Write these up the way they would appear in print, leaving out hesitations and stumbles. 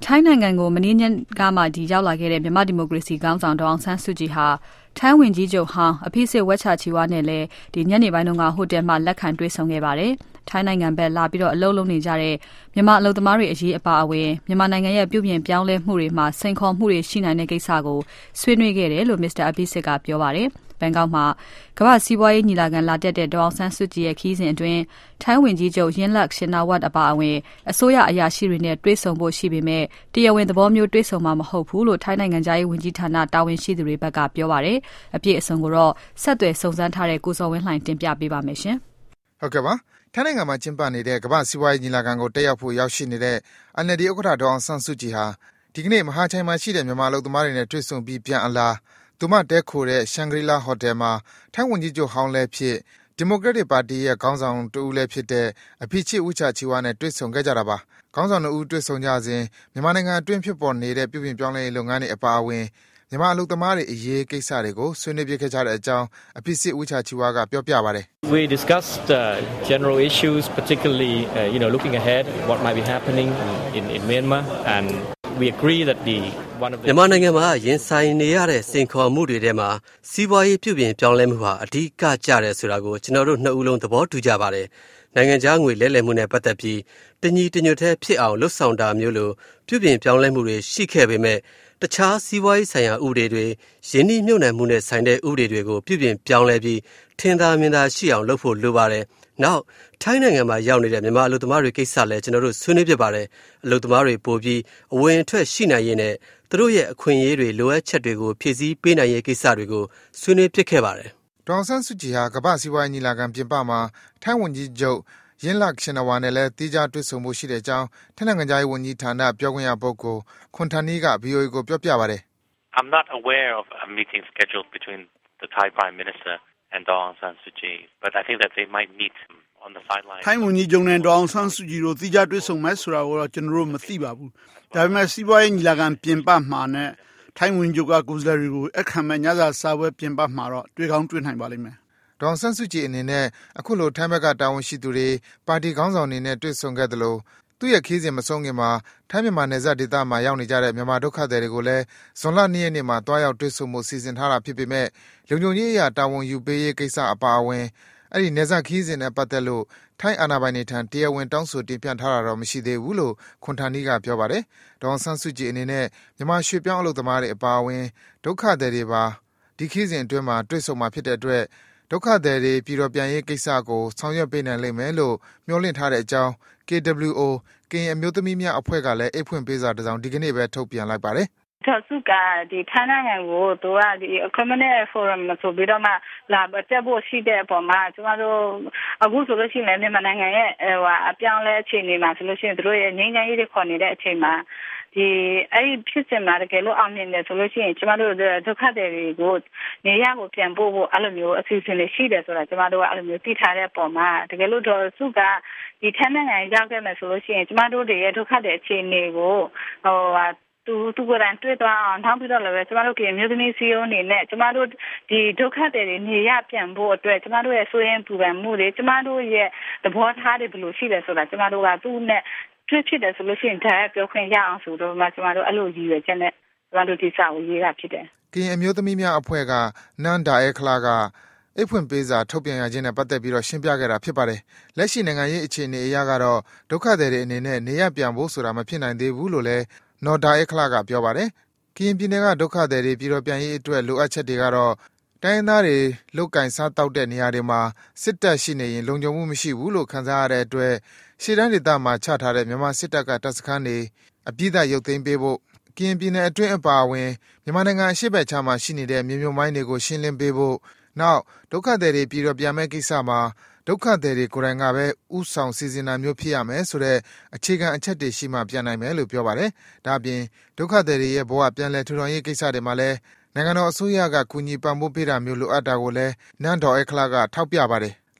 ထိုင်းနိုင်ငံကိုမနေ့ညကမှရောက်လာခဲ့တဲ့မြန်မာဒီမိုကရေစီခေါင်းဆောင်ဒေါအောင်ဆန်းစုကြည်ဟာထိုင်းဝန်ကြီးချုပ်ဟောင်းအဖိစစ်ဝက်ချာချီဝါနဲ့လည်းညနေပိုင်းကဟိုတယ်မှာလက်ခံတွေ့ဆုံခဲ့ပါတယ်။ထိုင်းနိုင်ငံဘက်လာပြီးအလုပ်လုပ်နေကြတဲ့မြန်မာအလုပ်သမားတွေအရေးအပါအဝင်မြန်မာနိုင်ငံရဲ့ပြုပြင်ပြောင်းလဲမှုတွေမှာစိန်ခေါ်မှုတွေရှိနိုင်တဲ့ကိစ္စကိုဆွေးနွေးခဲ့တယ်လို့ Mr. အဖိစစ်ကပြောပါတယ်။ဘန်ကောက်မှာကမ္ဘာစီးပွားရေးညီလာခံလာတက်တဲ့ဒေါအောင်ဆန်းစုကြည်ရဲ့ခီးစဉ်အတွင်းထိုင်းဝန်ကြီးချုပ်ယင်းလတ်ရှင်နာဝတ်အပါအဝင်အစိုးရအရာရှိတွေနဲ့တွေ့ဆုံဖို့ရှိပေမဲ့တရားဝင်သဘောမျိုးတွေ့ဆုံမှာမဟုတ်ဘူးလို့ထိုင်းနိုင်ငံသားရေးဝန်ကြီးဌာနတာဝန်ရှိသူတွေဘက်ကပြောပါတယ်။အပြည့်အစုံကိုတော့ဆက်သွယ်စုံစမ်းထားတဲ့ကိုစောဝင်းလှိုင်တင်ပြပေးပါမယ်ရှင်။ဟုတ်ကဲ့ပါ။ထိုင်းနိုင်ငံမှာကျင်းပနေတဲ့ကမ္ဘာစီးပွားရေးညီလာခံကိုတက်ရောက်ဖို့ရောက်ရှိနေတဲ့ NLD ဥက္ကဋ္ဌဒေါအောင်ဆန်းစုကြည်ဟာဒီကနေ့မဟာချိုင်မှာရှိတဲ့မြန်မာအလုပ်သမားတွေနဲ့တွေ့ဆုံပြီးပြန်အလားသူမတဲခိုတဲ့ရှန်ဂရီလာဟိုတယ်မှာထိုင်းဝန်ကြီးချုပ်ဟောင်းလည်းဖြစ်ဒီမိုကရက်တစ်ပါတီရဲ့ခေါင်းဆောင်တဦးလည်းဖြစ်တဲ့အဖိချစ်ဦးချာချီဝါနဲ့တွေ့ဆုံခဲ့ကြတာပါ။ခေါင်းဆောင်တို့တွေ့ဆုံကြစဉ်မြန်မာနိုင်ငံအတွင်းဖြစ်ပေါ်နေတဲ့ပြုပြင်ပြောင်းလဲရေးလုပ်ငန်းတွေအပါအဝင်မြန်မာအလုပ်သမားတွေအရေးကိစ္စတွေကိုဆွေးနွေးပြခဲ့ကြတဲ့အကြောင်းအဖိစစ်ဦးချာချီဝါကပြောပြပါတယ်။ We discussed general issues particularly looking ahead what might be happening in Myanmar and we agree that မြန်မာနိုင်ငံမှာရင်ဆိုင်နေရတဲ့စိန်ခေါ်မှုတွေထဲမှာစီးပွားရေးပြုပြင်ပြောင်းလဲမှုဟာအဓိကကျတယ်ဆိုတာကိုကျွန်တော်တို့နှစ်ဦးလုံးသဘောတူကြပါတယ်။နိုင်ငံခြားငွေလဲလှယ်မှုနဲ့ပတ်သက်ပြီးတညီတညွတ်တည်းဖြစ်အောင်လှုပ်ဆောင်တာမျိုးလိုပြုပြင်ပြောင်းလဲမှုတွေရှိခဲ့ပေမဲ့တခြားစီးပွားရေးဆိုင်ရာဥပဒေတွေရင်းနှီးမြှုပ်နှံမှုနဲ့ဆိုင်တဲ့ဥပဒေတွေကိုပြုပြင်ပြောင်းလဲပြီးထင်သာမြင်သာရှိအောင်လုပ်ဖို့လိုပါတယ်။နောက်ထိုင်းနိုင်ငံမှာရောက်နေတဲ့မြန်မာအလုပ်သမားတွေကိစ္စလည်းကျွန်တော်တို့ဆွေးနွေးပြပါတယ်။အလုပ်သမားတွေပို့ပြီးအဝင်အထွက်ရှိနိုင်ရေးနဲ့သူတို့ရဲ့အခွင့်အရေးတွေလိုအပ်ချက်တွေကိုဖြည့်ဆည်းပေးနိုင်ရေးကိစ္စတွေကိုဆွေးနွေးဖြစ်ခဲ့ပါတယ်။ဒေါအောင်ဆန်းစုကြည်ဟာကမ္ဘာစီးပွားရေးညီလာခံပြင်ပမှာထိုင်းဝန်ကြီးချုပ်ယင်းလတ်ရှင်နာဝါနဲ့လည်းတီးခြားတွေ့ဆုံမှုရှိတဲ့အကြောင်းထိုင်းနိုင်ငံသားရေးဝန်ကြီးဌာနပြောခွင့်ရပုဂ္ဂိုလ်ခွန်ဌာနီက VOA ကိုပြောပြပါတယ်။ I'm not aware of a meeting scheduled between the Thai Prime Minister and Daw Aung San Suu Kyi, but I think that they might meet on the sideline. ထိုင်းဝန်ကြီးချုပ်နဲ့ဒေါအောင်ဆန်းစုကြည်တို့တီးခြားတွေ့ဆုံမယ်ဆိုတာကိုတော့ကျွန်တော်တို့မသိပါဘူး။ဒါပေမဲ့စီးပွားရေးညီလာခံပြင်ပမှာနဲ့ထိုင်းဝန်ကြီးချုပ်ကကိုယ်စားလှယ်တွေကိုအခမ်းမဲ့ညစာစားပွဲပြင်ပမှာတော့တွေ့ကောင်းတွေ့နိုင်ပါလိမ့်မယ်။ဒေါအောင်ဆန်းစုကြည်အနေနဲ့အခုလိုထိုင်းဘက်ကတာဝန်ရှိသူတွေပါတီခေါင်းဆောင်တွေနဲ့တွေ့ဆုံခဲ့တယ်လို့သူ့ရဲ့ခီးစဉ်မဆုံးခင်မှာထိုင်းမြန်မာနယ်စပ်ဒေသမှာရောက်နေကြတဲ့မြန်မာဒုက္ခသည်တွေကိုလည်းဇွန်လ2ရက်နေ့မှာတွားရောက်တွေ့ဆုံမှုစီစဉ်ထားတာဖြစ်ပေမဲ့လုံခြုံရေးအရာတာဝန်ယူပေးရေးကိစ္စအပါအဝင်အဲ့ဒီနယ်စပ်ခီးစဉ်နဲ့ပတ်သက်လို့ထိုင်းအာဏာပိုင်တွေထံတရားဝင်တောင်းဆိုတင်ပြထားတာတော့မရှိသေးဘူးလို့ခွန်ဌာနီကပြောပါတယ်။ဒေါအောင်ဆန်းစုကြည်အနေနဲ့မြန်မာရွှေပြောင်းအလုပ်သမားတွေအပါအဝင်ဒုက္ခသည်တွေပါဒီခီးစဉ်အတွင်းမှာတွေ့ဆုံမှာဖြစ်တဲ့အတွက်ဒုက္ခသည်တွေပြည်တော်ပြန်ရေးကိစ္စကိုဆောင်ရွက်ပေးနိုင်လိမ့်မယ်လို့မျှော်လင့်ထားတဲ့အကြောင်း KWO ကရင်အမျိုးသမီးများအဖွဲ့ကလည်းအိတ်ဖွင့်ပေးစာတစ်စောင်ဒီကနေ့ပဲထုတ်ပြန်လိုက်ပါတယ်။ထောက်စုကဒီထိုင်းနိုင်ငံကိုသူကဒီ Community Forum ဆိုပြီးတော့မှလာတက်ဖို့ရှိတဲ့အပေါ်မှာကျမတို့အခုဆိုလို့ရှိရင်မြန်မာနိုင်ငံရဲ့အပြောင်းလဲအခြေအနေမှာဆိုလို့ရှိရင်တို့ရဲ့ငြိမ်းချမ်းရေးတွေခေါ်နေတဲ့အချိန်မှာဒီအဲ့ဒီဖြစ်စဉ်မှာတကယ်လို့အောင်မြင်တယ်ဆိုလို့ရှိရင်ကျမတို့ဒုက္ခသည်တွေကိုနေရာကိုပြန်ပို့ဖို့အဲ့လိုမျိုးအစီအစဉ်တွေရှိတယ်ဆိုတာကျမတို့ကအဲ့လိုမျိုးသိထားတဲ့အပေါ်မှာတကယ်လို့တော့စုကဒီထိုင်းနိုင်ငံရောက်ခဲ့မယ်ဆိုလို့ရှိရင်ကျမတို့တွေရဲ့ဒုက္ခသည်အခြေအနေကိုသူကလည်းတွေ့သွားအောင်ထောက်ပြီးတော့လည်းကျမတို့ကမျိုးသမီးစီယိုအနေနဲ့ကျမတို့ဒီဒုက္ခတွေနေရပြန်ဖို့အတွက်ကျမတို့ရဲ့ဆိုရင်ပူပန်မှုတွေကျမတို့ရဲ့သဘောထားတွေဘယ်လိုရှိလဲဆိုတာကျမတို့ကသူ့နဲ့တွေ့ဖြစ်တယ်ဆိုလို့ရှိရင်ဒါပြောခွင့်ရအောင်ဆိုတော့မှကျမတို့အဲ့လိုရည်ရွယ်ချက်နဲ့ကျမတို့ဒီစာကိုရေးတာဖြစ်တယ်။ကရင်အမျိုးသမီးများအဖွဲ့ကနန်ဒါအဲခလာကအိတ်ဖွင့်ပေးစာထုတ်ပြန်ရခြင်းနဲ့ပတ်သက်ပြီးတော့ရှင်းပြခဲ့တာဖြစ်ပါတယ်။လက်ရှိနိုင်ငံရေးအခြေအနေအရကတော့ဒုက္ခသည်တွေအနေနဲ့နေရပြန်ဖို့ဆိုတာမဖြစ်နိုင်သေးဘူးလို့လည်းနော်ဒါအဲခလာကပြောပါတယ်။ကရင်ပြည်နယ်ကဒုက္ခသည်တွေပြည်တော်ပြန်ရေးအတွက်လိုအပ်ချက်တွေကတော့တိုင်းရင်းသားတွေလုတ်ကင်စားတောက်တဲ့နေရာတွေမှာစစ်တပ်ရှိနေရင်လုံခြုံမှုမရှိဘူးလို့ခန်းစားရတဲ့အတွက်ရှေ့တန်းဒေသမှာချထားတဲ့မြန်မာစစ်တပ်ကတပ်စခန်းတွေအပြည့်အစုံရုပ်သိမ်းပေးဖို့ကရင်ပြည်နယ်အတွင်းအပါအဝင်မြန်မာနိုင်ငံအရှေ့ဘက်ခြမ်းမှာရှိနေတဲ့မြေမြုပ်မိုင်းတွေကိုရှင်းလင်းပေးဖို့နောက်ဒုက္ခသည်တွေပြည်တော်ပြန်မဲ့ကိစ္စမှာဒုက္ခသည်တွေကိုယ်တိုင်ကပဲဥဆောင်စီစဉ်တာမျိုးဖြစ်ရမယ်ဆိုတဲ့အခြေခံအချက်တွေရှိမှပြန်နိုင်မယ်လို့ပြောပါတယ်။ဒါ့အပြင်ဒုက္ခသည်တွေရဲ့ဘဝပြန်လည်ထူထောင်ရေးကိစ္စတွေမှာလည်းနိုင်ငံတော်အစိုးရကကူညီပံ့ပိုးပေးတာမျိုးလိုအပ်တာကိုလည်းနန်းတော်အခလာကထောက်ပြပါတယ်။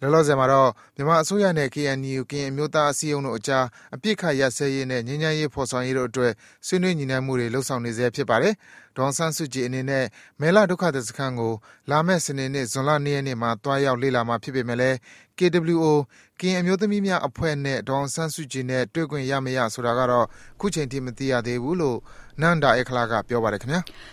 လောလောဆယ်မှာတော့မြန်မာအစိုးရနဲ့ KNU ကရင်အမျိုးသားအစည်းအရုံးတို့အကြားအပြစ်ခတ်ရစဲရေးနဲ့ငြိမ်းချမ်းရေးဖော်ဆောင်ရေးတို့အတွက်ဆွေးနွေးညှိနှိုင်းမှုတွေလှုပ်ဆောင်နေဆဲဖြစ်ပါတယ်။ဒေါ်အောင်ဆန်းစုကြည်အနေနဲ့မဲလဒုက္ခသည်စခန်းကိုလာမယ့်စနေနေ့ဇွန်လ2ရက်နေ့မှာတွားရောက်လေ့လာမှာဖြစ်ပေမဲ့လည်း KWO ကရင်အမျိုးသမီးများအဖွဲ့နဲ့ဒေါ်အောင်ဆန်းစုကြည်နဲ့တွေ့ခွင့်ရမရဆိုတာကတော့ခုချိန်ထိမသိရသေးဘူးလို့နန္ဒာအေခလာကပြောပါတယ်ခင်ဗျာ။